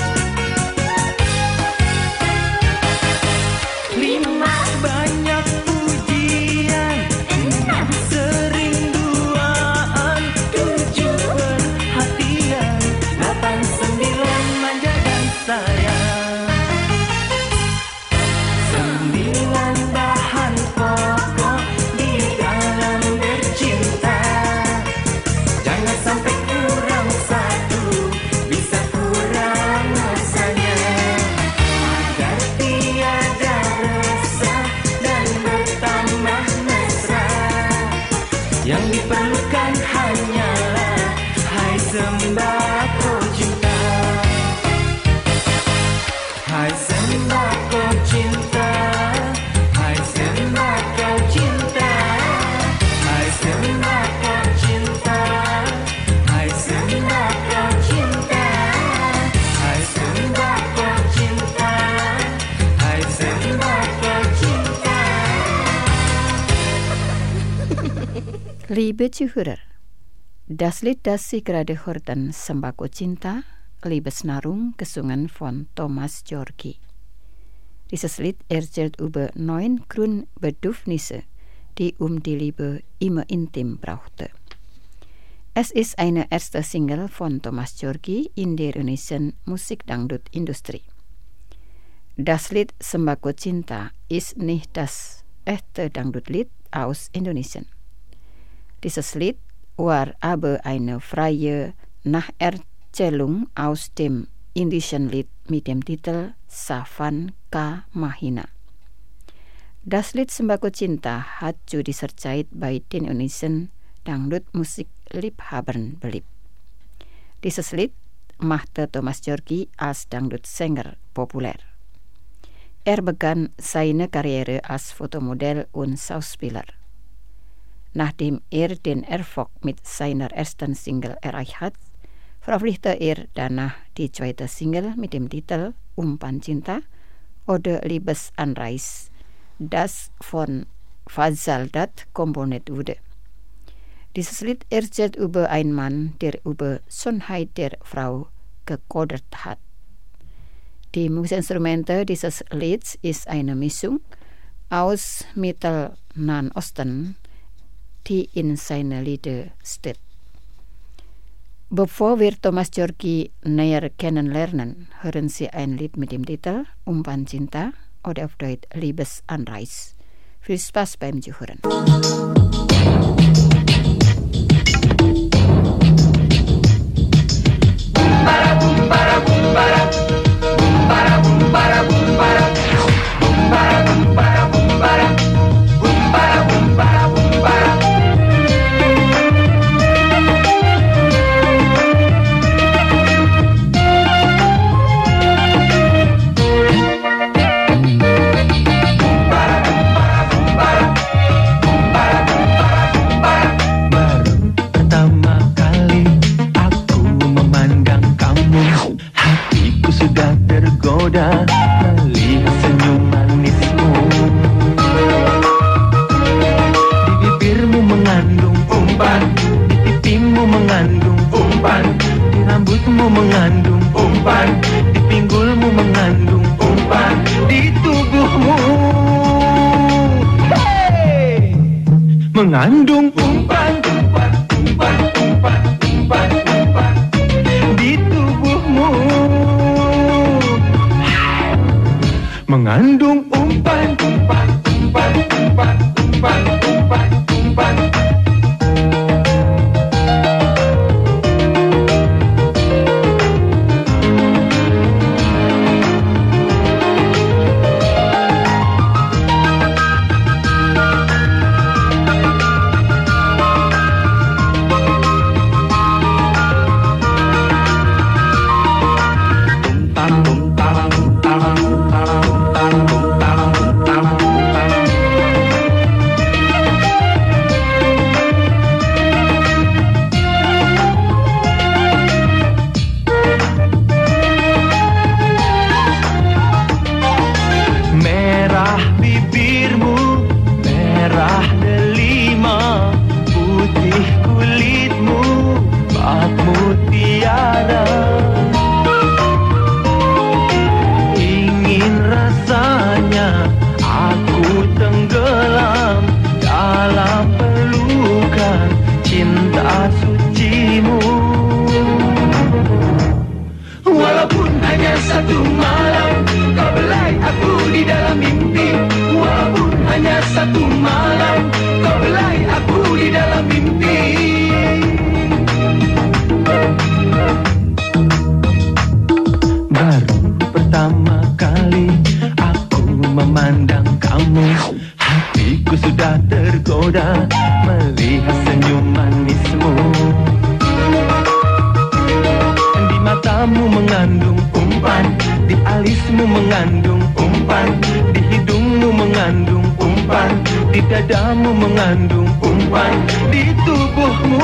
Banyak sembako cinta, hai sembako cinta, hai sembako cinta, hai sembako cinta, hai sembako cinta, hai sembako cinta. Liebe Zuhörer, das Lied, das Sie gerade hörten, Sembako Cinta, Liebesnahrung, gesungen von Thomas Djorghi. Dieses Lied erzählt über 9 Grundbedürfnisse, die die Liebe immer intim brauchte. Es ist eine erste Single von Thomas Djorghi in der Indonesian Musik-Dangdut-Industrie. Das Lied Sembako Cinta ist nicht das echte Dangdut-Lied aus Indonesien. Dieses Lied war aber eine freie Nacherzählung aus dem indischen Lied mit dem Titel Savan Ka Mahina. Das Lied Sembako Cinta hat zu dieser Zeit bei den Indonesian Dangdut-Musikliebhabern beliebt. Dieses Lied machte Thomas Djorghi als Dangdut-Sänger populär. Er begann seine Karriere als Fotomodell und Schauspieler. Nachdem er den Erfolg mit seiner ersten Single erreicht hat, veröffentlichte er danach die zweite Single mit dem Titel Umpan Cinta oder Liebesanreiz, das von Fazal Dat komponiert wurde. Dieses Lied erzählt über einen Mann, der über Schönheit der Frau gekodert hat. Die Musikinstrumente dieses Lieds ist eine Mischung aus Mittel-Nahen Osten, die in seine Lieder steht. Bevor wir Thomas Djorghi näher kennenlernen, hören Sie ein Lied mit dem Titel Umpan Cinta oder auf Deutsch Liebesanreiz. Viel Spaß beim Zuhören. Melihat senyum manismu, di bibirmu mengandung umpan, di pipimu mengandung umpan, di rambutmu mengandung umpan, di pinggulmu mengandung umpan, di tubuhmu mengandung umpan, umpan, umpan, umpan, umpan, umpan, di tubuhmu mengandung umpan, umpan, umpan, umpan, umpan, umpan, umpan. Satu malam kau belai aku di dalam mimpi. Baru pertama kali aku memandang kamu, hatiku sudah tergoda melihat senyum manismu. Di matamu mengandung umpan, di alismu mengandung umpan, di hidungmu mengandung umpan, di dadamu mengandung umpan, di tubuhmu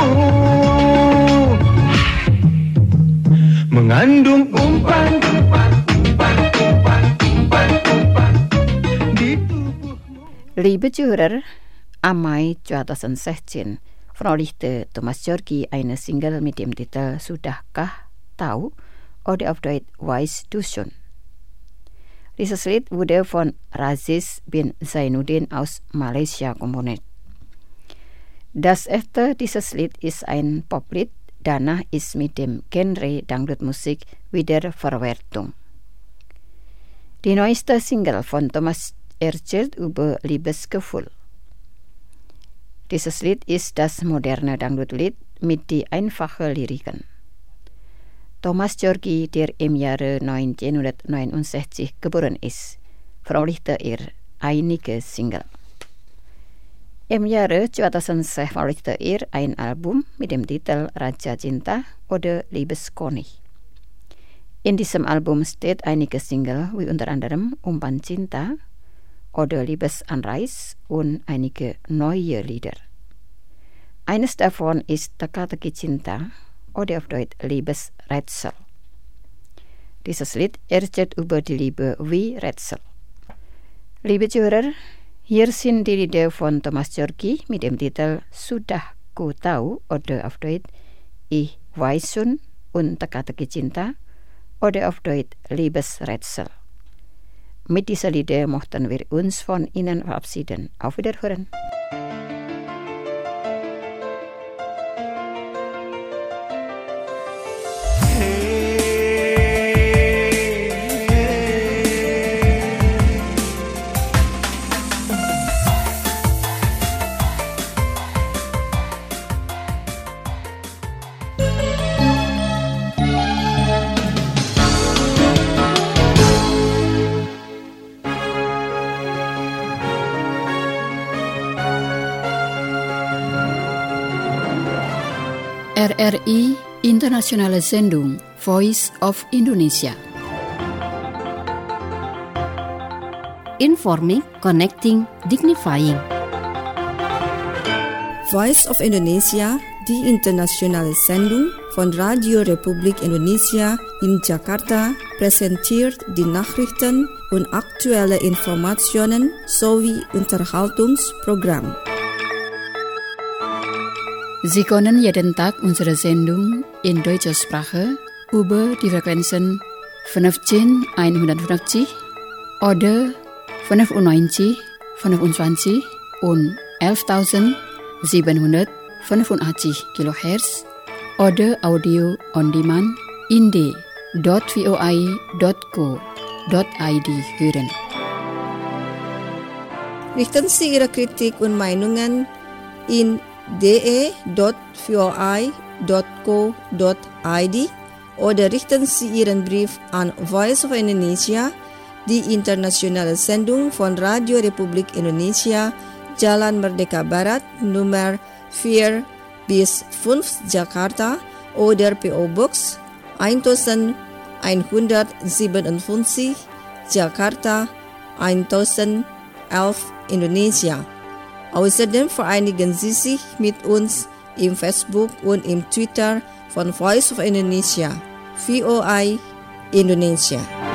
mengandung umpan, umpan, umpan, umpan, umpan, umpan, di tubuhmu. Liebe Zuhörer, am Mai 2016 veröffentlichte Thomas Djorghi eine Single mit dem Titel Sudahkah Tahu oder auf Deutsch Weißt du schon. Dieses Lied wurde von Raziz bin Zainuddin aus Malaysia komponiert. Das echte dieses Lied ist ein Poplied, danach ist mit dem Genre Dangdutmusik Wiederverwertung. Die neueste Single von Thomas erzählt über Liebesgefühl. Dieses Lied ist das moderne Dangdutlied mit die einfachen Lyriken. Thomas Djorghi, der im Jahre 1969 geboren ist, veröffentlichte einige Single. Im Jahre 2006 veröffentlichte ein Album mit dem Titel Raja Cinta oder Liebeskönig. In diesem Album steht einige Single wie unter anderem Umpan Cinta oder Liebesanreiz und einige neue Lieder. Eines davon ist Teka-Teki Cinta oder auf Deutsch Liebesrätsel. Dieses Lied erzählt über die Liebe wie Rätsel. Liebe Zuhörer, hier sind die Lieder von Thomas Djorghi mit dem Titel Sudah Ku Tahu oder auf Deutsch Ich weiß schon und Teka-Teki Cinta oder auf Deutsch Liebesrätsel. Mit dieser Lieder möchten wir uns von Ihnen verabschieden. Auf Wiederhören. RRI Internationale Sendung Voice of Indonesia. Informing, connecting, dignifying. Voice of Indonesia, die internationale Sendung von Radio Republik Indonesia in Jakarta, präsentiert die Nachrichten und aktuelle Informationen sowie Unterhaltungsprogramm. Sie können jeden Tag unsere Sendung in deutscher Sprache über die Frequenzen 15150 oder 95, 25 und 11.785 kHz oder Audio on Demand in d.voi.co.id hören. Richten Sie Ihre Kritik und Meinungen in de.voi.co.id oder richten Sie Ihren Brief an Voice of Indonesia, die internationale Sendung von Radio Republik Indonesia, Jalan Merdeka Barat, Nummer 4-5 Jakarta oder PO Box 1157 Jakarta 1011 Indonesia. Außerdem vereinigen Sie sich mit uns im Facebook und im Twitter von Voice of Indonesia, VOI Indonesia.